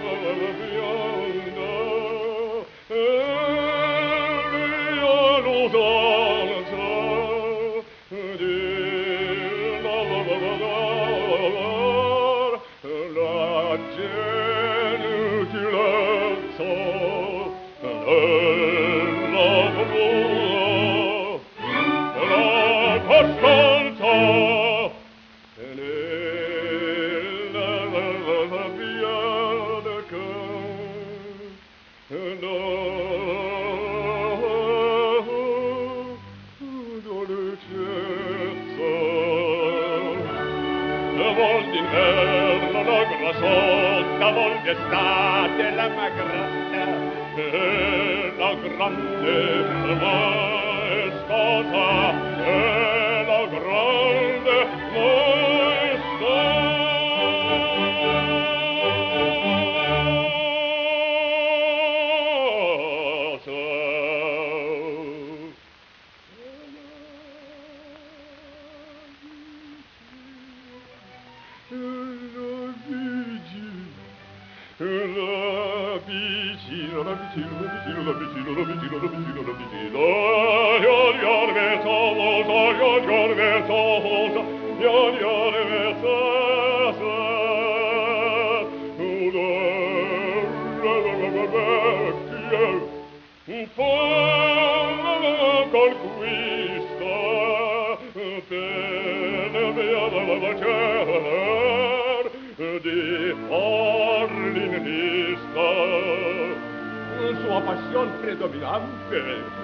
Sua passione predominante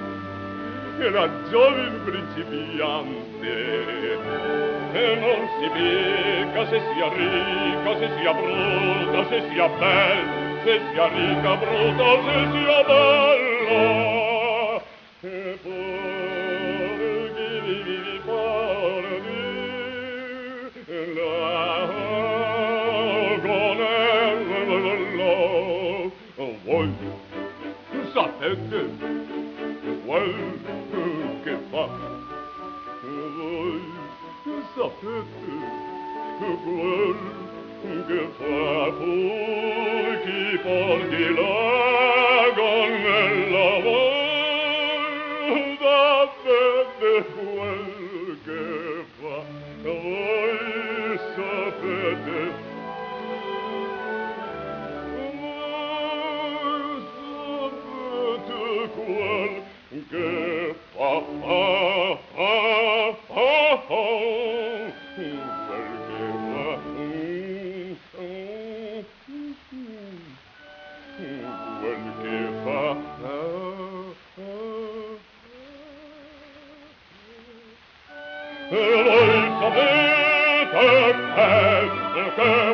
era giovine principiante e non si picca se sia ricca, se sia brutta, se sia bella, se sia ricca, brutta, se sia bella. E poi vivi fuori la gonella. Voi sapete quel che fa? Voi sapete quel che fa? Poi chi porti la gonnella, voi sapete quel che fa? Voi sapete quel che fa, e voi sapete che